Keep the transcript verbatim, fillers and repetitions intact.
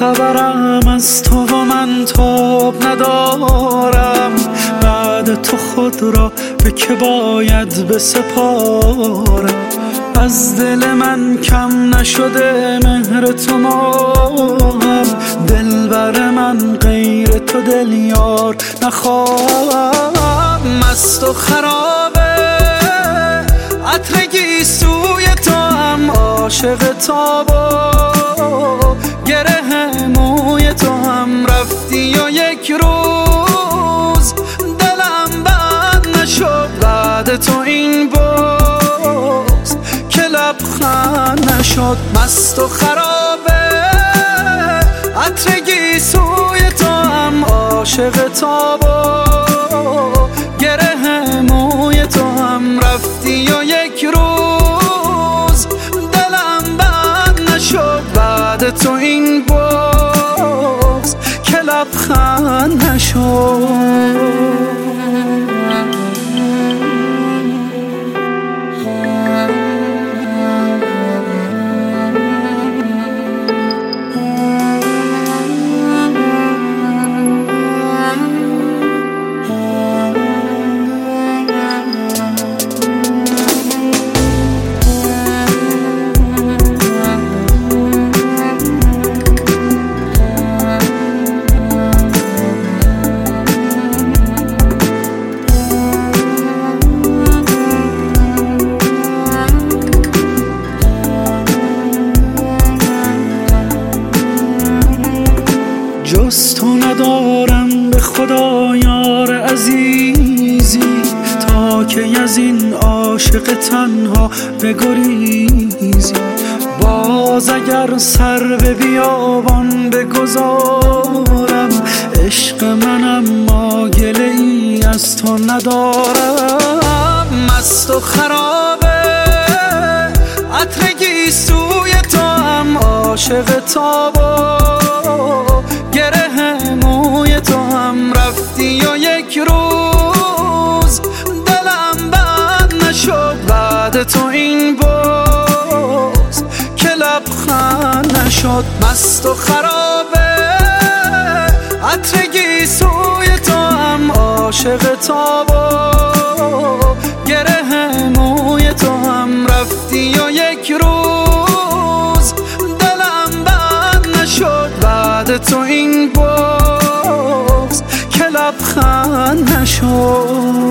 خبرم از تو و من تاب ندارم، بعد تو خود را به که باید بسپارم. از دل من کم نشده مهر تو ماهم، دلبر من غیر تو دل یار نخواهم. مست و خرابه عطر گیسوی تو هم، عاشق تاب و گره موی تو هم. رفتی و یک روز دلم بند نشد، بعد تو این بغض که لبخند نشد. مست و خرابه عطر گیسوی تو هم، عاشق تاب و گره موی تو هم. رفتی و یک روز دلم بند نشد، بعد تو این بغض که لبخند نشد. جز تو ندارم به خدا یار عزیزی، تا که از این عاشق تنها بگریزی. باز اگر سر به بیابان بگذارم، عشق منم ما گله ای از تو ندارم. مست و خرابه عطر گیسوی تو هم، عاشق تاب و گره موی تو هم. رفتی و یک روز دلم بند نشد، بعد تو این بغض که لبخند نشد. مست و خرابه عطر گیسوی تو هم، عاشق تاب و گره موی تو هم. رفتی و یک روز دلم بند نشد، بعد تو این بغض که لبخند نشد.